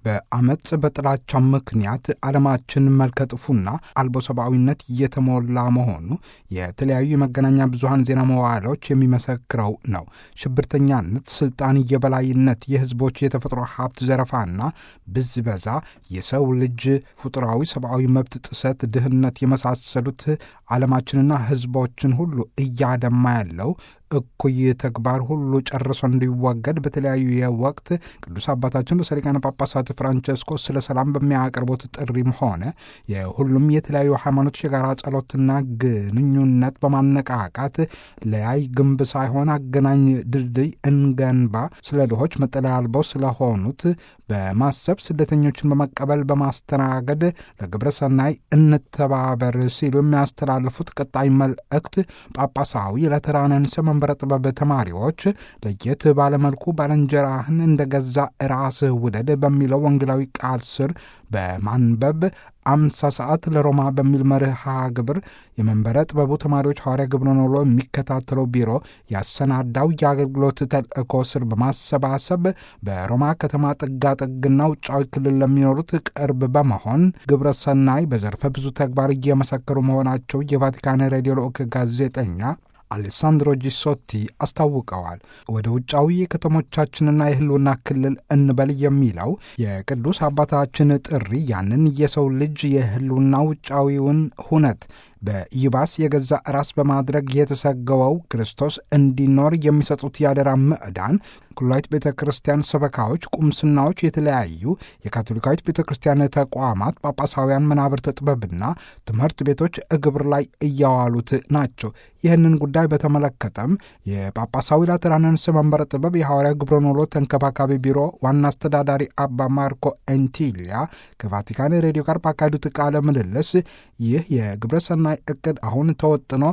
በአመጽ በጥላቻ ምክንያት ዓለማችን መልከጥፉና አልቦ ሰብአዊነት እየተሞላ መሆኑ የተለያዩ የመገናኛ ብዙሃን ዜና መዋዕሎች የሚመሰክረው ነው። ሽብርተኛነት፣ ስልጣን የበላይነት፣ የህዝቦች የተፈጥሮ ሀብት ዘረፋና ብዝበዛ፣ የሰው ልጅ ፍጡራዊ ሰብአዊ መብት ጥሰት፣ ድህነት የመሳሰሉት ዓለማችንና ህዝቦችን ሁሉ እያደማ ያለው እኩይ ተግባር ሁሉ ጨርሶ እንዲወገድ በተለያዩ የወቅት ቅዱስ አባታችን ርዕሰ ሊቃነ ጳጳሳት ፍራንቸስኮስ ስለ ሰላም በሚያቀርቡት ጥሪም ሆነ የሁሉም የተለያዩ ሃይማኖቶች የጋራ ጸሎትና ግንኙነት በማነቃቃት ለያይ ግንብ ሳይሆን አገናኝ ድልድይ እንገንባ፣ ስለ ድሆች መጠለያ አልበው ስለሆኑት በማሰብ ስደተኞችን በመቀበል በማስተናገድ ለግብረ ሰናይ እንተባበር ሲሉ የሚያስተላልፉት ቀጣይ መልእክት ጳጳሳዊ ለተራነንሰ መንበረ ጥበብ ተማሪዎች ለየት ባለመልኩ ባልንጀራህን እንደገዛ ራስህ ውደድ በሚለው ወንጌላዊ ቃል ስር በማንበብ 50 ሰዓት ለሮማ በሚል መርሃ ግብር የመንበረ ጥበቡ ተማሪዎች ሐዋርያ ግብረ ኖሎ የሚከታተለው ቢሮ ያሰናዳው የአገልግሎት ተልእኮ ስር በማሰባሰብ በሮማ ከተማ ጥጋጥግና ውጫዊ ክልል ለሚኖሩት ቅርብ በመሆን ግብረ ሰናይ በዘርፈ ብዙ ተግባር እየመሰከሩ መሆናቸው የቫቲካን ሬዲዮ ልዑክ ጋዜጠኛ አሌሳንድሮ ጂሶቲ አስታውቀዋል። ወደ ውጫዊ የከተሞቻችንና የህልውና ክልል እንበል የሚለው የቅዱስ አባታችን ጥሪ ያንን የሰው ልጅ የህልውና ውጫዊውን ሁነት በይባስ የገዛ ራስ በማድረግ የተሰገወው ክርስቶስ እንዲኖር የሚሰጡት ያደራ ምዕዳን ኩላዊት ቤተ ክርስቲያን ሰበካዎች፣ ቁምስናዎች፣ የተለያዩ የካቶሊካዊት ቤተ ክርስቲያን ተቋማት፣ ጳጳሳውያን መናብርተ ጥበብና ትምህርት ቤቶች እግብር ላይ እያዋሉት ናቸው። ይህንን ጉዳይ በተመለከተም የጳጳሳዊ ላትራንንስ መንበረ ጥበብ የሐዋርያ ግብረ ኖሎ ተንከባካቢ ቢሮ ዋና አስተዳዳሪ አባ ማርኮ ኤንቲሊያ ከቫቲካን ሬዲዮ ጋር ባካሄዱት ቃለ ምልልስ ይህ የግብረ ሰናይ እቅድ አሁን ተወጥኖ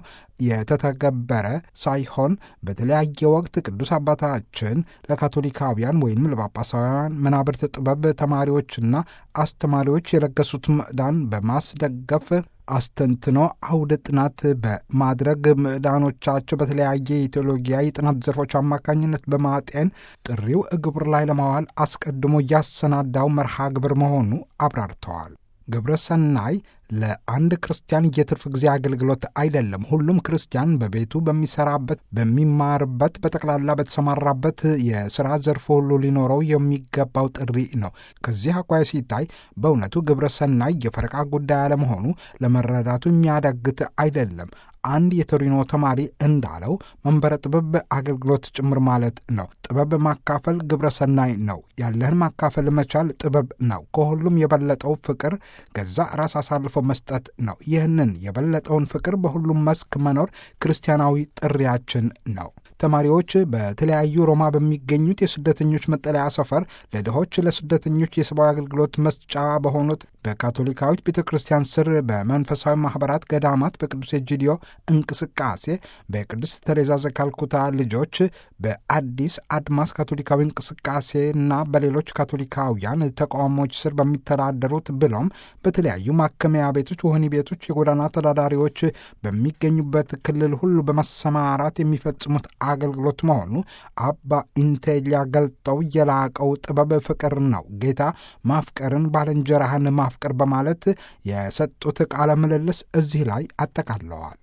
የተተገበረ ሳይሆን በተለያየ ወቅት ቅዱስ አባታችን ለካቶሊካውያን ወይም ለጳጳሳውያን መናብርተ ጥበብ ተማሪዎችና አስተማሪዎች የለገሱት ምዕዳን በማስደገፍ አስተንትኖ አውደ ጥናት በማድረግ ምዕዳኖቻቸው በተለያየ የቴዎሎጊያ የጥናት ዘርፎች አማካኝነት በማጤን ጥሪው ግብር ላይ ለማዋል አስቀድሞ ያሰናዳው መርሃ ግብር መሆኑ አብራርተዋል። ግብረ ሰናይ ለአንድ ክርስቲያን የትርፍ ጊዜ አገልግሎት አይደለም። ሁሉም ክርስቲያን በቤቱ በሚሰራበት፣ በሚማርበት፣ በጠቅላላ በተሰማራበት የሥራ ዘርፍ ሁሉ ሊኖረው የሚገባው ጥሪ ነው። ከዚህ አኳያ ሲታይ በእውነቱ ግብረ ሰናይ የፈረቃ ጉዳይ አለመሆኑ ለመረዳቱ የሚያዳግት አይደለም። አንድ የቶሪኖ ተማሪ እንዳለው መንበረ ጥበብ አገልግሎት ጭምር ማለት ነው። ጥበብ ማካፈል ግብረ ሰናይ ነው። ያለህን ማካፈል መቻል ጥበብ ነው። ከሁሉም የበለጠው ፍቅር ገዛ ራስ አሳልፎ መስጠት ነው። ይህንን የበለጠውን ፍቅር በሁሉም መስክ መኖር ክርስቲያናዊ ጥሪያችን ነው። ተማሪዎች በተለያዩ ሮማ በሚገኙት የስደተኞች መጠለያ ሰፈር ለድሆች፣ ለስደተኞች የሰብአዊ አገልግሎት መስጫ በሆኑት በካቶሊካዊት ቤተ ክርስቲያን ስር በመንፈሳዊ ማኅበራት፣ ገዳማት፣ በቅዱስ ኤጂዲዮ እንቅስቃሴ፣ በቅዱስ ተሬዛ ዘካልኩታ ልጆች፣ በአዲስ አድማስ ካቶሊካዊ እንቅስቃሴና በሌሎች ካቶሊካውያን ተቋሞች ስር በሚተዳደሩት ብሎም በተለያዩ ማከሚያ ቤቶች፣ ወህኒ ቤቶች፣ የጎዳና ተዳዳሪዎች በሚገኙበት ክልል ሁሉ በመሰማራት የሚፈጽሙት አገልግሎት መሆኑ አባ ኢንቴሊያ ገልጠው የላቀው ጥበብ ፍቅር ነው። ጌታ ማፍቀርን፣ ባልንጀራህን ማፍቀር በማለት የሰጡት ቃለ ምልልስ እዚህ ላይ አጠቃለዋል።